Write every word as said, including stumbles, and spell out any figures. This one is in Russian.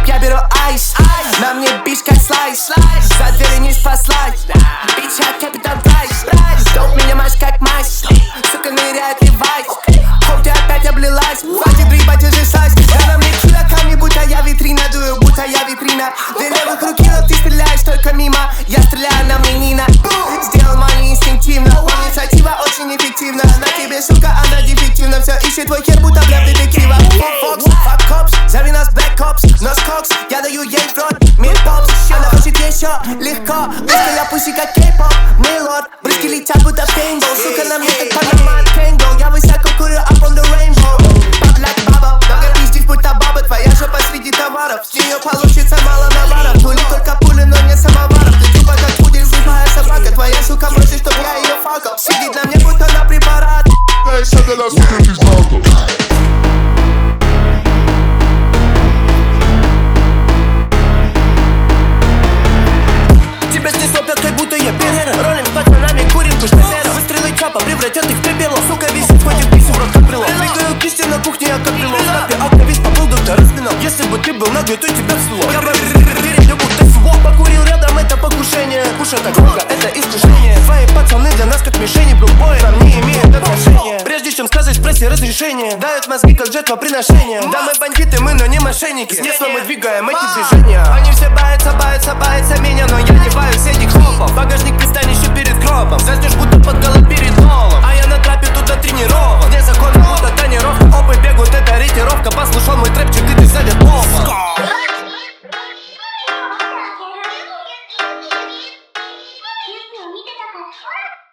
я беру айс. На мне бич как слайс. За дверью не спаслась. Бич я капитан Прайс. Доп меня маш как мазь. Сука ныряет Левайс. Хоп, ты опять облилась. Хватит дрыпать, уже сайз. Да на мне кило камни, будто я витрина. Дую, будто я витрина. Две левых руки, но ты стреляешь только мимо. Я стреляю, на мне Нина. Сделал мани инстинктивно. Инициатива очень эффективна. На тебе, сука, она дефективна. Все ищет твой хер, будто бля детектива. Фокс, fuck cops, зови нас black cops. Нос кокс, я даю ей в рот. Мир попс, она хочет еще легко. Близко я пуси как кей-поп. Мейлорд, брызги летят, будто пейнтбол. Сука, на мне как Панаман Кэнгл. Я высоко курю up on the rainbow. Pop like bubble, много пиздишь, будто баба. Твоя жопа среди товаров. С нее получится мало наваров. Пули только пули, но не самоваров. Ты тупо как пудель, слепая собака. Твоя сука просит, чтоб я ее факал. Сидит на мне, будто на препарат. Тебя снесло пяткой, будто я перера. Ролим с пацанами, курим куш пепера. Выстрелы чапа превратят их в пепело. Сука висит, хватит писем, рот как брелок. Двигаю кисти на кухне, я как брелок. Лапе актовист поплыл, доктор распинал. Если бы ты был наглый, то тебя всло. Я бы перейдю, будто свок. Покурил рядом, это покушение. Куша так громко, это искушение. Твои пацаны для нас как мишени. Брукбой нам не имеет отношения. Прежде чем сказать в прессе разрешение, дают мозги как жертвоприношение. Да мы бандиты, мы, но не мошенники. Снесло мы двигаем эти движения. Они все боятся, боятся, боятся меня, но я не боюсь этих хлопов. Багажник пристанище перед гробом. Заснешь будто под голод перед нолом. А я на трапе тут тренирован. Вне закона будто тонировка. Опы бегут, это ориентировка. Послушал мой трэпчик, и ты залет плохо. Excuse me, 見てたから。